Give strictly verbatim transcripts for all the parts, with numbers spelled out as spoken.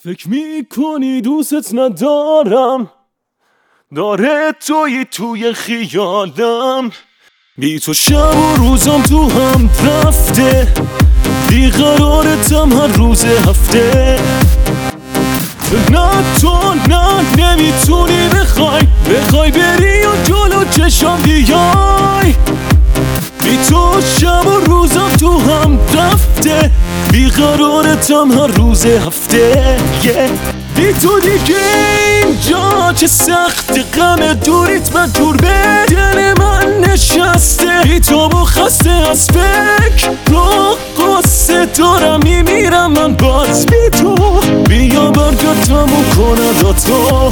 فکر میکنی دوست ندارم، داره توی توی خیالم. بی تو شب و روزم تو هم رفته، بیقرارتم هر روز هفته. نه تو نه نمیتونی بخوای بخوای بری و جلو چشم بیای. بی تو شب و روزم تو هم رفته، بیقرارتم هر روز هفته. yeah. بی تو دیگه اینجا چه سخت، غم دوریت مجبور به دل من نشسته. بی تو با خسته از فکر رو قصه دارم، میمیرم من باز بی تو. بیا برگردم و کنه دا تو.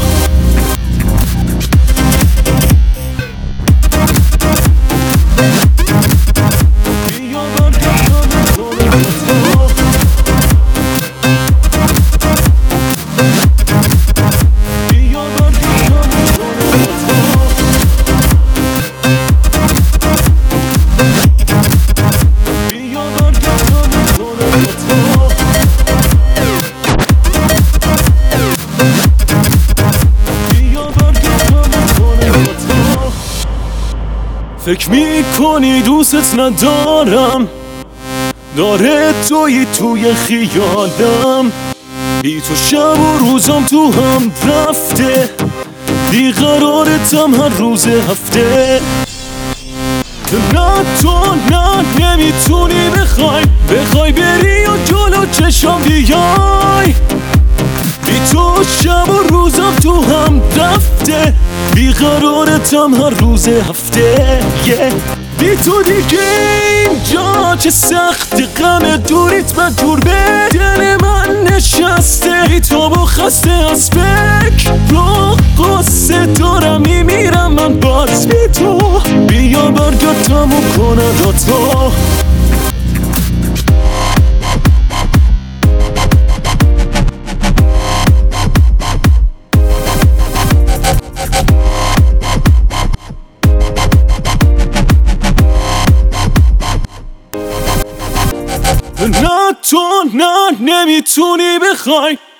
فکر میکنی دوست ندارم، داره توی توی خیالم. بی تو شب و روزم تو هم رفته، بیقرارتم هر روز هفته. نه تو نه نمیتونی بخوای بخوای بری و جلو چشم بیای. بی تو شب و روزم تو هم رفته، بیقرارتم هر روز هفته. yeah. بی تو دیگه اینجا چه سخت، غم دوریت مجبور به دل من نشسته. بی تو با خسته از فکر رو قصه دارم، میمیرم من باز بی تو. بیا برگردم و کنه دا تو. نه تو نه نمیتونی بخوای